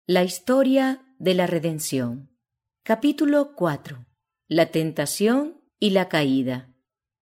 La historia de la redención. Capítulo 4. La tentación y la caída.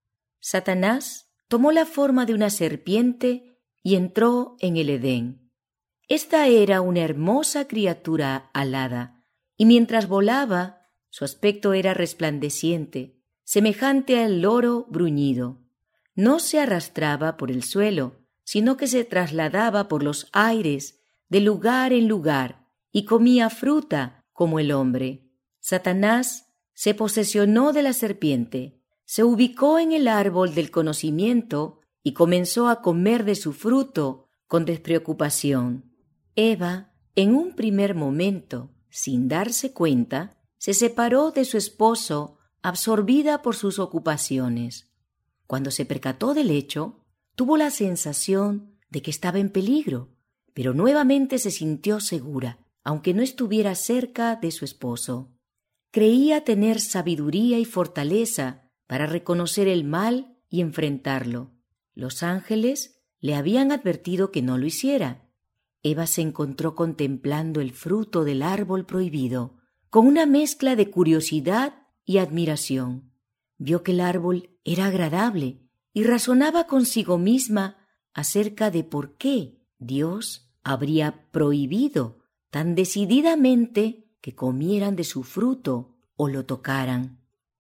Satanás tomó la forma de una serpiente y entró en el Edén. Esta era una hermosa criatura alada, y mientras volaba, su aspecto era resplandeciente, semejante al loro bruñido. No se arrastraba por el suelo, sino que se trasladaba por los aires de lugar en lugar, y comía fruta como el hombre. Satanás se posesionó de la serpiente, se ubicó en el árbol del conocimiento y comenzó a comer de su fruto con despreocupación. Eva, en un primer momento, sin darse cuenta, se separó de su esposo, absorbida por sus ocupaciones. Cuando se percató del hecho, tuvo la sensación de que estaba en peligro, pero nuevamente se sintió segura, aunque no estuviera cerca de su esposo. Creía tener sabiduría y fortaleza para reconocer el mal y enfrentarlo. Los ángeles le habían advertido que no lo hiciera. Eva se encontró contemplando el fruto del árbol prohibido, con una mezcla de curiosidad y admiración. Vio que el árbol era agradable y razonaba consigo misma acerca de por qué Dios habría prohibido tan decididamente que comieran de su fruto o lo tocaran.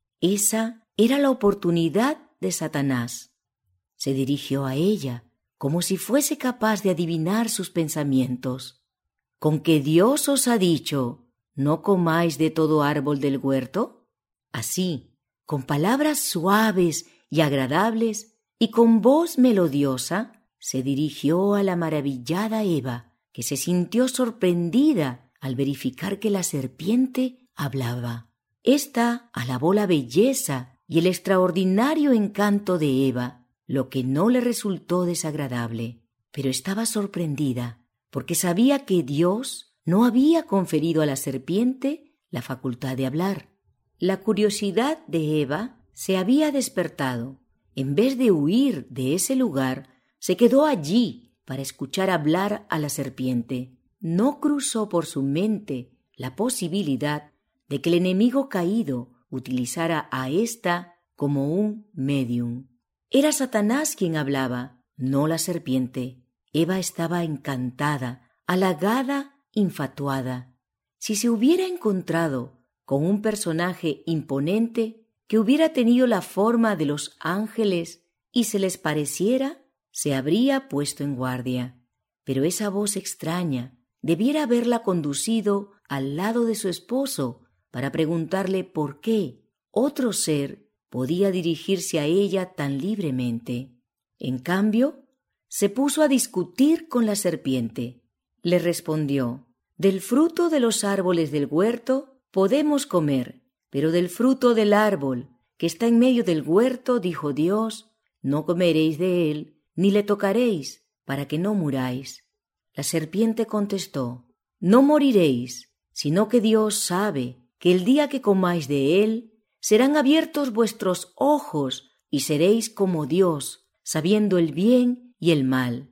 Esa era la oportunidad de Satanás. Se dirigió a ella como si fuese capaz de adivinar sus pensamientos. ¿Con que Dios os ha dicho, no comáis de todo árbol del huerto? Así, con palabras suaves y agradables y con voz melodiosa, se dirigió a la maravillada Eva, que se sintió sorprendida al verificar que la serpiente hablaba. Ésta alabó la belleza y el extraordinario encanto de Eva, lo que no le resultó desagradable, pero estaba sorprendida porque sabía que Dios no había conferido a la serpiente la facultad de hablar. La curiosidad de Eva se había despertado. En vez de huir de ese lugar, se quedó allí para escuchar hablar a la serpiente. No cruzó por su mente la posibilidad de que el enemigo caído utilizara a ésta como un medium. Era Satanás quien hablaba, no la serpiente. Eva estaba encantada, halagada, infatuada. Si se hubiera encontrado con un personaje imponente que hubiera tenido la forma de los ángeles y se les pareciera, se habría puesto en guardia. Pero esa voz extraña debiera haberla conducido al lado de su esposo para preguntarle por qué otro ser podía dirigirse a ella tan libremente. En cambio, se puso a discutir con la serpiente. Le respondió: «Del fruto de los árboles del huerto podemos comer, pero del fruto del árbol que está en medio del huerto, dijo Dios, no comeréis de él, ni le tocaréis, para que no muráis». La serpiente contestó: «No moriréis, sino que Dios sabe que el día que comáis de él, serán abiertos vuestros ojos y seréis como Dios, sabiendo el bien y el mal».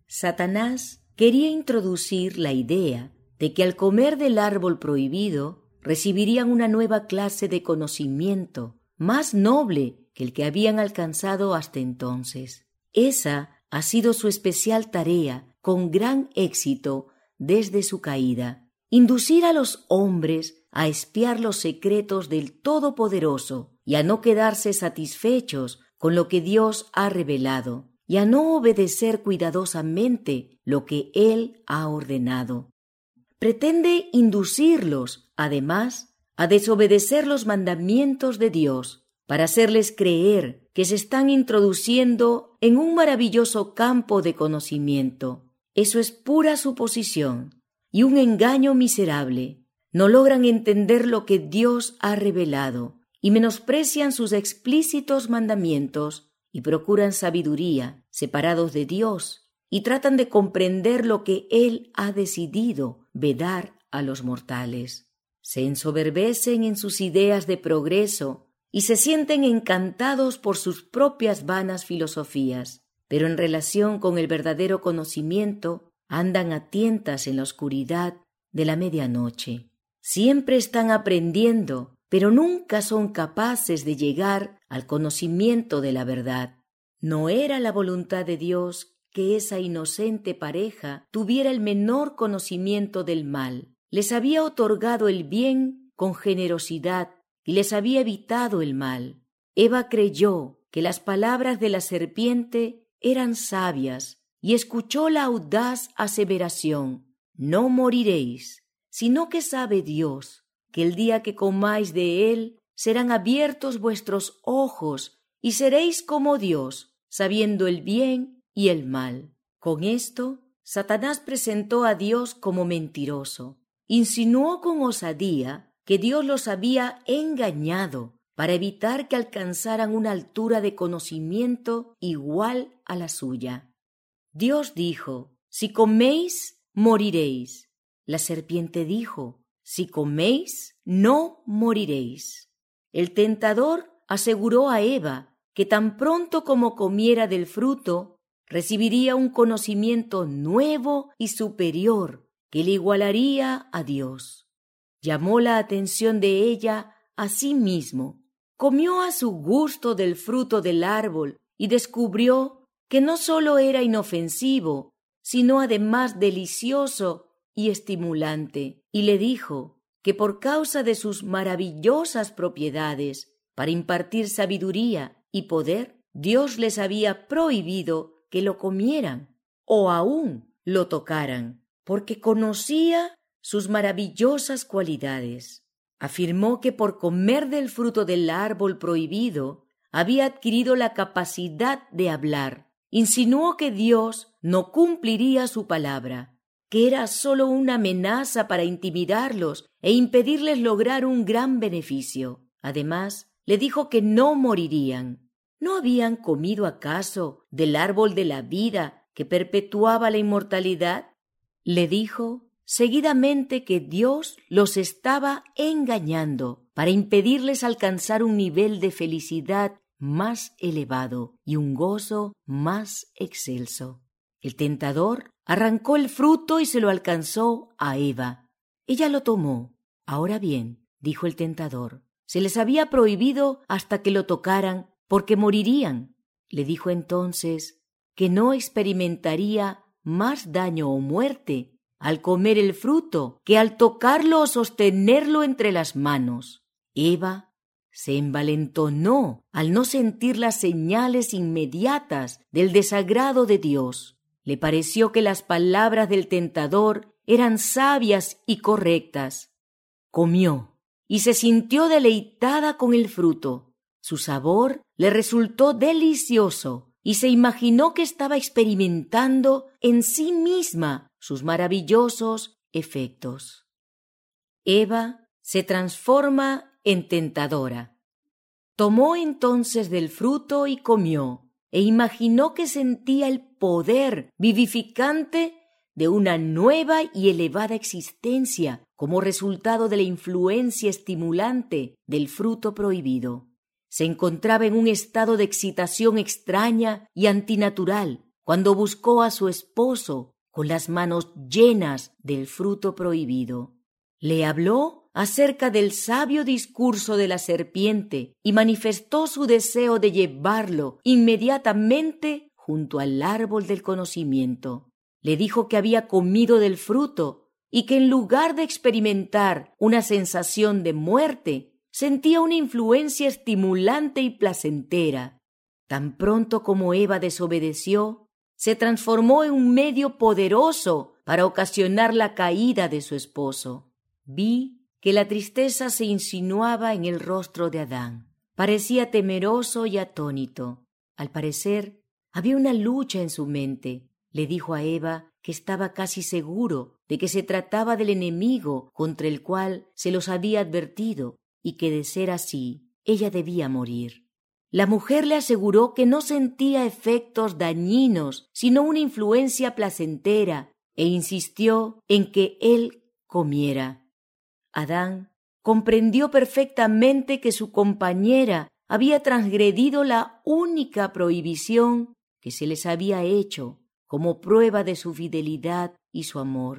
Satanás quería introducir la idea de que al comer del árbol prohibido recibirían una nueva clase de conocimiento, más noble que el que habían alcanzado hasta entonces. Esa ha sido su especial tarea, con gran éxito desde su caída: inducir a los hombres a espiar los secretos del Todopoderoso y a no quedarse satisfechos con lo que Dios ha revelado y a no obedecer cuidadosamente lo que Él ha ordenado. Pretende inducirlos, además, a desobedecer los mandamientos de Dios, para hacerles creer que se están introduciendo en un maravilloso campo de conocimiento. Eso es pura suposición y un engaño miserable. No logran entender lo que Dios ha revelado y menosprecian sus explícitos mandamientos y procuran sabiduría separados de Dios y tratan de comprender lo que Él ha decidido vedar a los mortales. Se ensoberbecen en sus ideas de progreso y se sienten encantados por sus propias vanas filosofías, pero en relación con el verdadero conocimiento andan a tientas en la oscuridad de la medianoche. Siempre están aprendiendo, pero nunca son capaces de llegar al conocimiento de la verdad. No era la voluntad de Dios que esa inocente pareja tuviera el menor conocimiento del mal. Les había otorgado el bien con generosidad y les había evitado el mal. Eva creyó que las palabras de la serpiente eran sabias y escuchó la audaz aseveración: no moriréis, sino que sabe Dios que el día que comáis de él serán abiertos vuestros ojos y seréis como Dios, sabiendo el bien y el mal. Con esto, Satanás presentó a Dios como mentiroso. Insinuó con osadía que Dios los había engañado para evitar que alcanzaran una altura de conocimiento igual a la suya. Dios dijo: si coméis, moriréis. La serpiente dijo: si coméis, no moriréis. El tentador aseguró a Eva que tan pronto como comiera del fruto, recibiría un conocimiento nuevo y superior que le igualaría a Dios. Llamó la atención de ella a sí mismo. Comió a su gusto del fruto del árbol y descubrió que no solo era inofensivo, sino además delicioso y estimulante, y le dijo que por causa de sus maravillosas propiedades para impartir sabiduría y poder, Dios les había prohibido que lo comieran o aún lo tocaran, porque conocía sus maravillosas cualidades. Afirmó que por comer del fruto del árbol prohibido había adquirido la capacidad de hablar. Insinuó que Dios no cumpliría su palabra, que era sólo una amenaza para intimidarlos e impedirles lograr un gran beneficio. Además, le dijo que no morirían. ¿No habían comido acaso del árbol de la vida que perpetuaba la inmortalidad? Le dijo seguidamente que Dios los estaba engañando para impedirles alcanzar un nivel de felicidad más elevado y un gozo más excelso. El tentador arrancó el fruto y se lo alcanzó a Eva. Ella lo tomó. Ahora bien, dijo el tentador, se les había prohibido hasta que lo tocaran porque morirían. Le dijo entonces que no experimentaría más daño o muerte al comer el fruto que al tocarlo o sostenerlo entre las manos. Eva se envalentonó al no sentir las señales inmediatas del desagrado de Dios. Le pareció que las palabras del tentador eran sabias y correctas. Comió y se sintió deleitada con el fruto. Su sabor le resultó delicioso y se imaginó que estaba experimentando en sí misma sus maravillosos efectos. Eva se transforma en tentadora. Tomó entonces del fruto y comió, e imaginó que sentía el poder vivificante de una nueva y elevada existencia como resultado de la influencia estimulante del fruto prohibido. Se encontraba en un estado de excitación extraña y antinatural cuando buscó a su esposo con las manos llenas del fruto prohibido. Le habló acerca del sabio discurso de la serpiente y manifestó su deseo de llevarlo inmediatamente junto al árbol del conocimiento. Le dijo que había comido del fruto y que en lugar de experimentar una sensación de muerte, sentía una influencia estimulante y placentera. Tan pronto como Eva desobedeció, se transformó en un medio poderoso para ocasionar la caída de su esposo. Vi que la tristeza se insinuaba en el rostro de Adán. Parecía temeroso y atónito. Al parecer, había una lucha en su mente. Le dijo a Eva que estaba casi seguro de que se trataba del enemigo contra el cual se los había advertido y que, de ser así, ella debía morir. La mujer le aseguró que no sentía efectos dañinos, sino una influencia placentera, e insistió en que él comiera. Adán comprendió perfectamente que su compañera había transgredido la única prohibición que se les había hecho como prueba de su fidelidad y su amor.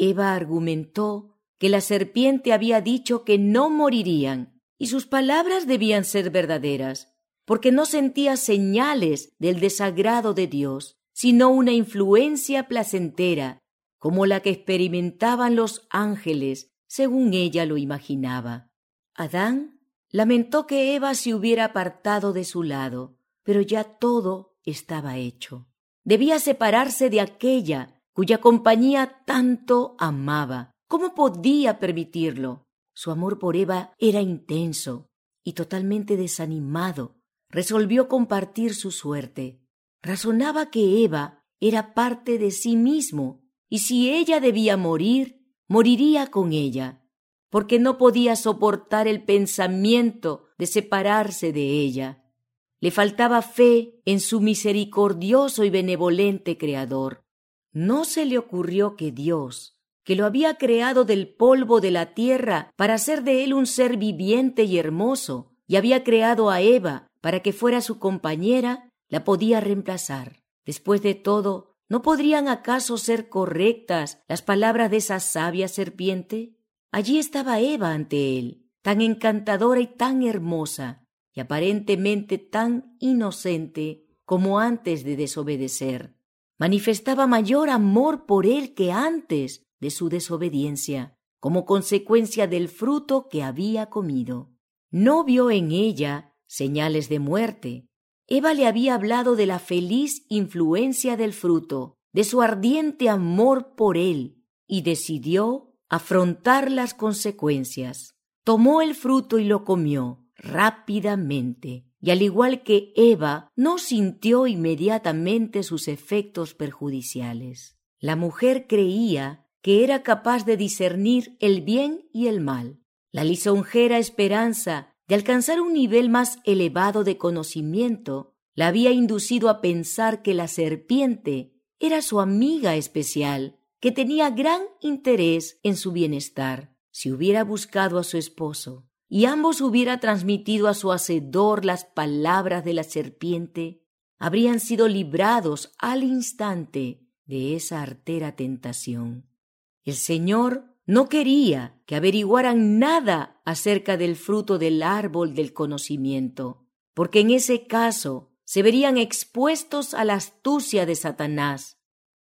Eva argumentó que la serpiente había dicho que no morirían, y sus palabras debían ser verdaderas, porque no sentía señales del desagrado de Dios, sino una influencia placentera, como la que experimentaban los ángeles, según ella lo imaginaba. Adán lamentó que Eva se hubiera apartado de su lado, pero ya todo estaba hecho. Debía separarse de aquella cuya compañía tanto amaba. ¿Cómo podía permitirlo? Su amor por Eva era intenso y totalmente desanimado. Resolvió compartir su suerte. Razonaba que Eva era parte de sí mismo, y si ella debía morir, moriría con ella, porque no podía soportar el pensamiento de separarse de ella. Le faltaba fe en su misericordioso y benevolente Creador. No se le ocurrió que Dios, que lo había creado del polvo de la tierra para hacer de él un ser viviente y hermoso, y había creado a Eva para que fuera su compañera, la podía reemplazar. Después de todo, ¿no podrían acaso ser correctas las palabras de esa sabia serpiente? Allí estaba Eva ante él, tan encantadora y tan hermosa, y aparentemente tan inocente como antes de desobedecer. Manifestaba mayor amor por él que antes de su desobediencia, como consecuencia del fruto que había comido. No vio en ella señales de muerte. Eva le había hablado de la feliz influencia del fruto, de su ardiente amor por él, y decidió afrontar las consecuencias. Tomó el fruto y lo comió rápidamente, y al igual que Eva, no sintió inmediatamente sus efectos perjudiciales. La mujer creía que era capaz de discernir el bien y el mal. La lisonjera esperanza de alcanzar un nivel más elevado de conocimiento la había inducido a pensar que la serpiente era su amiga especial, que tenía gran interés en su bienestar. Si hubiera buscado a su esposo y ambos hubiera transmitido a su hacedor las palabras de la serpiente, habrían sido librados al instante de esa artera tentación. El Señor no quería que averiguaran nada acerca del fruto del árbol del conocimiento, porque en ese caso se verían expuestos a la astucia de Satanás.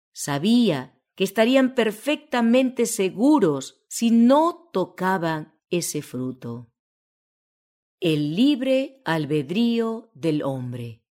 Sabía que estarían perfectamente seguros si no tocaban ese fruto. El libre albedrío del hombre.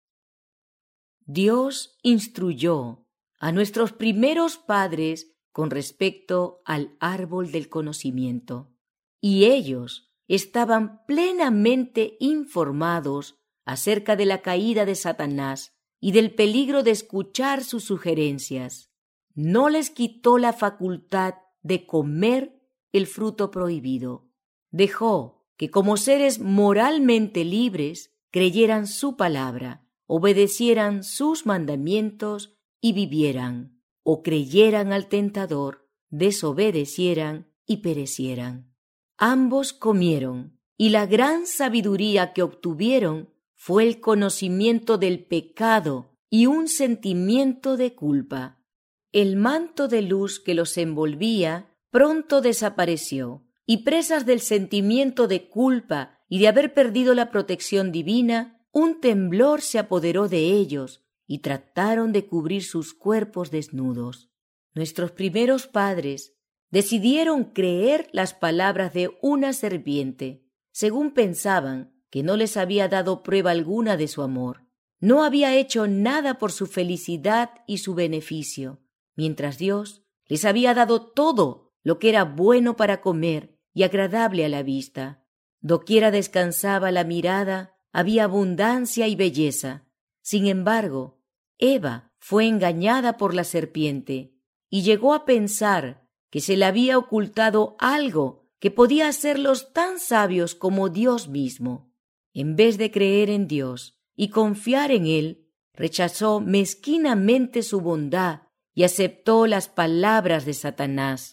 Dios instruyó a nuestros primeros padres con respecto al árbol del conocimiento, y ellos estaban plenamente informados acerca de la caída de Satanás y del peligro de escuchar sus sugerencias. No les quitó la facultad de comer el fruto prohibido. Dejó que como seres moralmente libres creyeran su palabra, obedecieran sus mandamientos y vivieran, o creyeran al tentador, desobedecieran y perecieran. Ambos comieron, y la gran sabiduría que obtuvieron fue el conocimiento del pecado y un sentimiento de culpa. El manto de luz que los envolvía pronto desapareció, y presas del sentimiento de culpa y de haber perdido la protección divina, un temblor se apoderó de ellos y trataron de cubrir sus cuerpos desnudos. Nuestros primeros padres decidieron creer las palabras de una serpiente, según pensaban que no les había dado prueba alguna de su amor. No había hecho nada por su felicidad y su beneficio, mientras Dios les había dado todo lo que era bueno para comer y agradable a la vista. Doquiera descansaba la mirada, había abundancia y belleza. Sin embargo, Eva fue engañada por la serpiente y llegó a pensar que se le había ocultado algo que podía hacerlos tan sabios como Dios mismo. En vez de creer en Dios y confiar en Él, rechazó mezquinamente su bondad y aceptó las palabras de Satanás.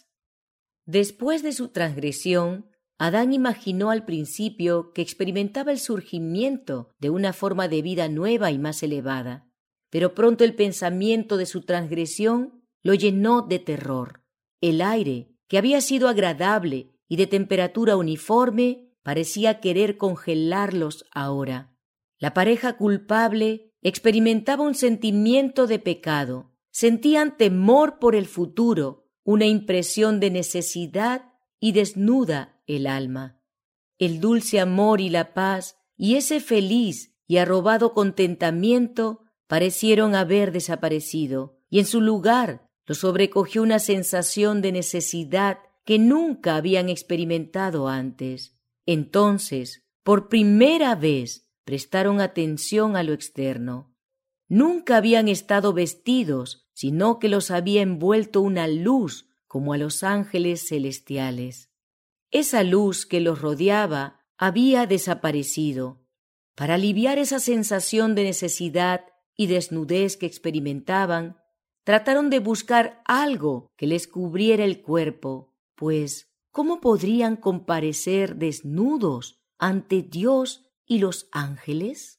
Después de su transgresión, Adán imaginó al principio que experimentaba el surgimiento de una forma de vida nueva y más elevada, pero pronto el pensamiento de su transgresión lo llenó de terror. El aire, que había sido agradable y de temperatura uniforme, parecía querer congelarlos ahora. La pareja culpable experimentaba un sentimiento de pecado. Sentían temor por el futuro, una impresión de necesidad y desnuda el alma. El dulce amor y la paz y ese feliz y arrobado contentamiento parecieron haber desaparecido, y en su lugar los sobrecogió una sensación de necesidad que nunca habían experimentado antes. Entonces, por primera vez, prestaron atención a lo externo. Nunca habían estado vestidos, sino que los había envuelto una luz como a los ángeles celestiales. Esa luz que los rodeaba había desaparecido. Para aliviar esa sensación de necesidad y desnudez que experimentaban, trataron de buscar algo que les cubriera el cuerpo, pues ¿cómo podrían comparecer desnudos ante Dios y los ángeles?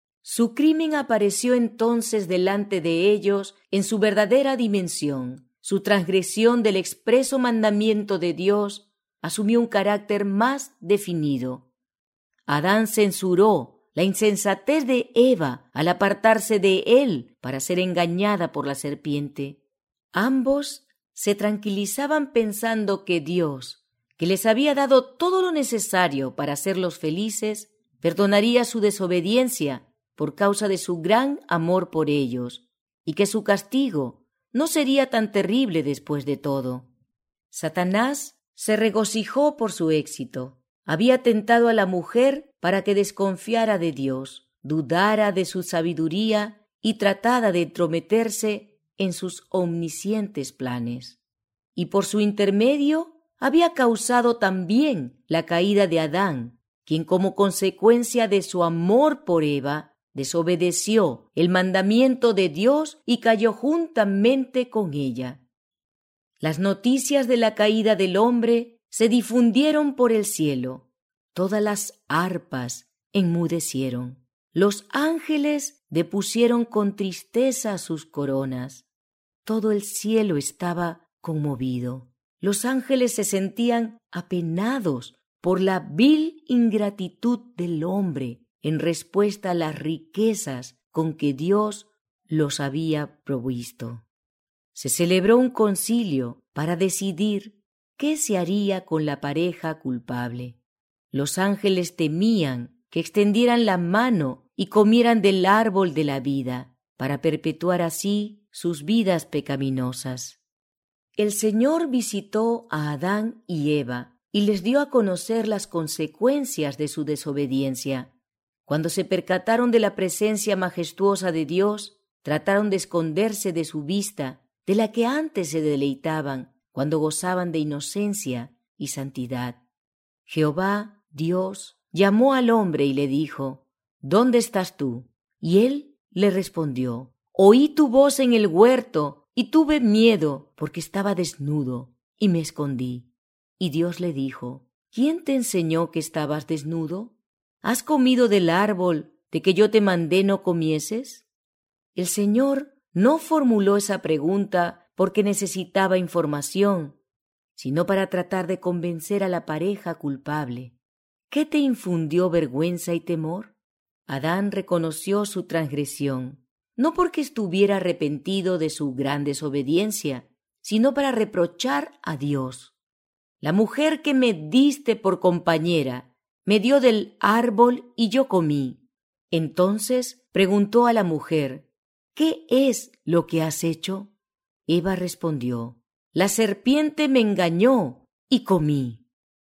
Su crimen apareció entonces delante de ellos en su verdadera dimensión. Su transgresión del expreso mandamiento de Dios asumió un carácter más definido. Adán censuró la insensatez de Eva al apartarse de él para ser engañada por la serpiente. Ambos se tranquilizaban pensando que Dios, que les había dado todo lo necesario para hacerlos felices, perdonaría su desobediencia por causa de su gran amor por ellos, y que su castigo no sería tan terrible después de todo. Satanás se regocijó por su éxito. Había tentado a la mujer para que desconfiara de Dios, dudara de su sabiduría y tratara de entrometerse en sus omniscientes planes. Y por su intermedio había causado también la caída de Adán, quien como consecuencia de su amor por Eva desobedeció el mandamiento de Dios y cayó juntamente con ella. Las noticias de la caída del hombre se difundieron por el cielo. Todas las arpas enmudecieron. Los ángeles depusieron con tristeza sus coronas. Todo el cielo estaba conmovido. Los ángeles se sentían apenados por la vil ingratitud del hombre en respuesta a las riquezas con que Dios los había provisto. Se celebró un concilio para decidir qué se haría con la pareja culpable. Los ángeles temían que extendieran la mano y comieran del árbol de la vida, para perpetuar así sus vidas pecaminosas. El Señor visitó a Adán y Eva y les dio a conocer las consecuencias de su desobediencia. Cuando se percataron de la presencia majestuosa de Dios, trataron de esconderse de su vista, de la que antes se deleitaban cuando gozaban de inocencia y santidad. Jehová, Dios, llamó al hombre y le dijo: ¿Dónde estás tú? Y él le respondió: Oí tu voz en el huerto y tuve miedo porque estaba desnudo y me escondí. Y Dios le dijo: ¿Quién te enseñó que estabas desnudo? ¿Has comido del árbol de que yo te mandé no comieses? El Señor no formuló esa pregunta porque necesitaba información, sino para tratar de convencer a la pareja culpable. ¿Qué te infundió vergüenza y temor? Adán reconoció su transgresión, no porque estuviera arrepentido de su gran desobediencia, sino para reprochar a Dios. La mujer que me diste por compañera me dio del árbol y yo comí. Entonces preguntó a la mujer: ¿Qué es lo que has hecho? Eva respondió: La serpiente me engañó y comí.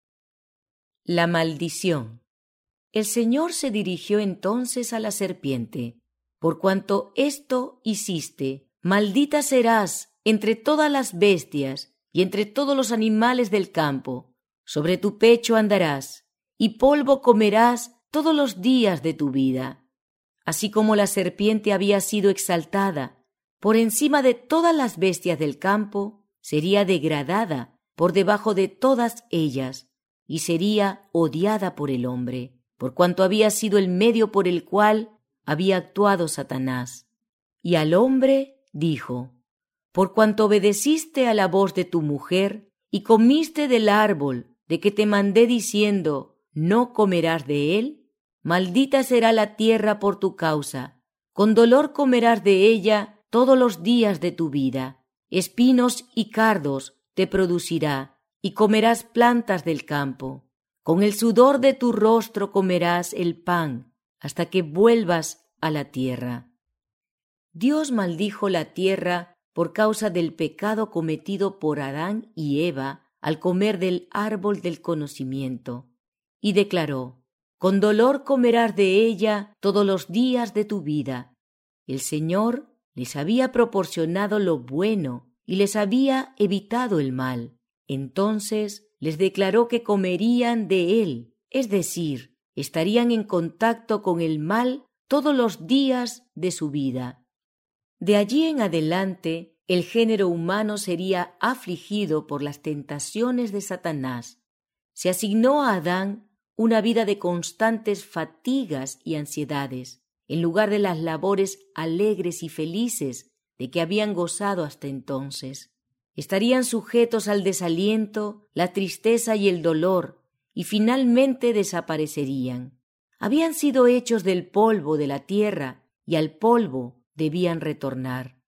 La maldición. El Señor se dirigió entonces a la serpiente: Por cuanto esto hiciste, maldita serás entre todas las bestias y entre todos los animales del campo. Sobre tu pecho andarás, y polvo comerás todos los días de tu vida. Así como la serpiente había sido exaltada por encima de todas las bestias del campo, sería degradada por debajo de todas ellas, y sería odiada por el hombre, por cuanto había sido el medio por el cual había actuado Satanás. Y al hombre dijo: por cuanto obedeciste a la voz de tu mujer y comiste del árbol de que te mandé diciendo, no comerás de él, maldita será la tierra por tu causa, con dolor comerás de ella todos los días de tu vida, espinos y cardos te producirá, y comerás plantas del campo. Con el sudor de tu rostro comerás el pan, hasta que vuelvas a la tierra. Dios maldijo la tierra por causa del pecado cometido por Adán y Eva al comer del árbol del conocimiento, y declaró, con dolor comerás de ella todos los días de tu vida. El Señor les había proporcionado lo bueno y les había evitado el mal. Entonces les declaró que comerían de él, es decir, estarían en contacto con el mal todos los días de su vida. De allí en adelante, el género humano sería afligido por las tentaciones de Satanás. Se asignó a Adán una vida de constantes fatigas y ansiedades, en lugar de las labores alegres y felices de que habían gozado hasta entonces. Estarían sujetos al desaliento, la tristeza y el dolor, y finalmente desaparecerían. Habían sido hechos del polvo de la tierra, y al polvo debían retornar.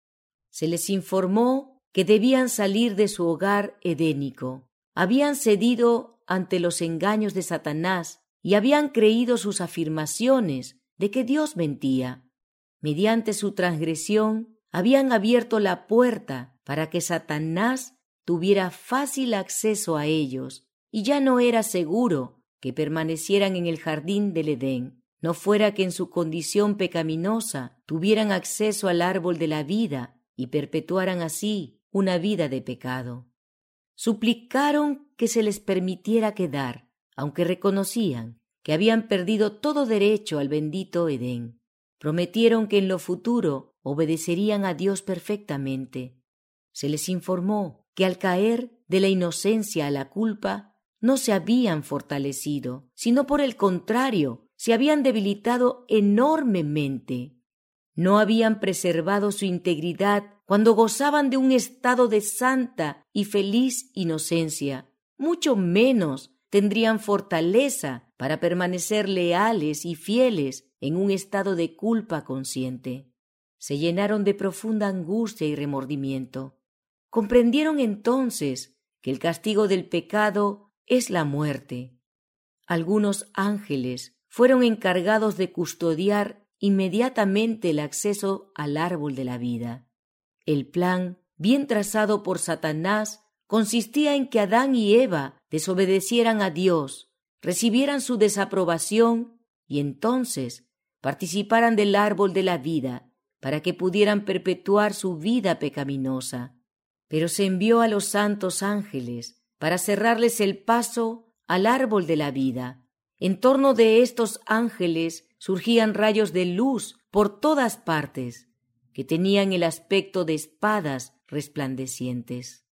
Se les informó que debían salir de su hogar edénico. Habían cedido ante los engaños de Satanás y habían creído sus afirmaciones de que Dios mentía. Mediante su transgresión, habían abierto la puerta para que Satanás tuviera fácil acceso a ellos, y ya no era seguro que permanecieran en el jardín del Edén, no fuera que en su condición pecaminosa tuvieran acceso al árbol de la vida y perpetuaran así una vida de pecado. Suplicaron que se les permitiera quedar, aunque reconocían que habían perdido todo derecho al bendito Edén. Prometieron que en lo futuro obedecerían a Dios perfectamente. Se les informó que al caer de la inocencia a la culpa no se habían fortalecido, sino por el contrario, se habían debilitado enormemente. No habían preservado su integridad cuando gozaban de un estado de santa y feliz inocencia. Mucho menos tendrían fortaleza para permanecer leales y fieles en un estado de culpa consciente. Se llenaron de profunda angustia y remordimiento. Comprendieron entonces que el castigo del pecado es la muerte. Algunos ángeles fueron encargados de custodiar inmediatamente el acceso al árbol de la vida. El plan, bien trazado por Satanás, consistía en que Adán y Eva desobedecieran a Dios, recibieran su desaprobación y entonces participaran del árbol de la vida para que pudieran perpetuar su vida pecaminosa. Pero se envió a los santos ángeles para cerrarles el paso al árbol de la vida. En torno de estos ángeles surgían rayos de luz por todas partes, que tenían el aspecto de espadas resplandecientes.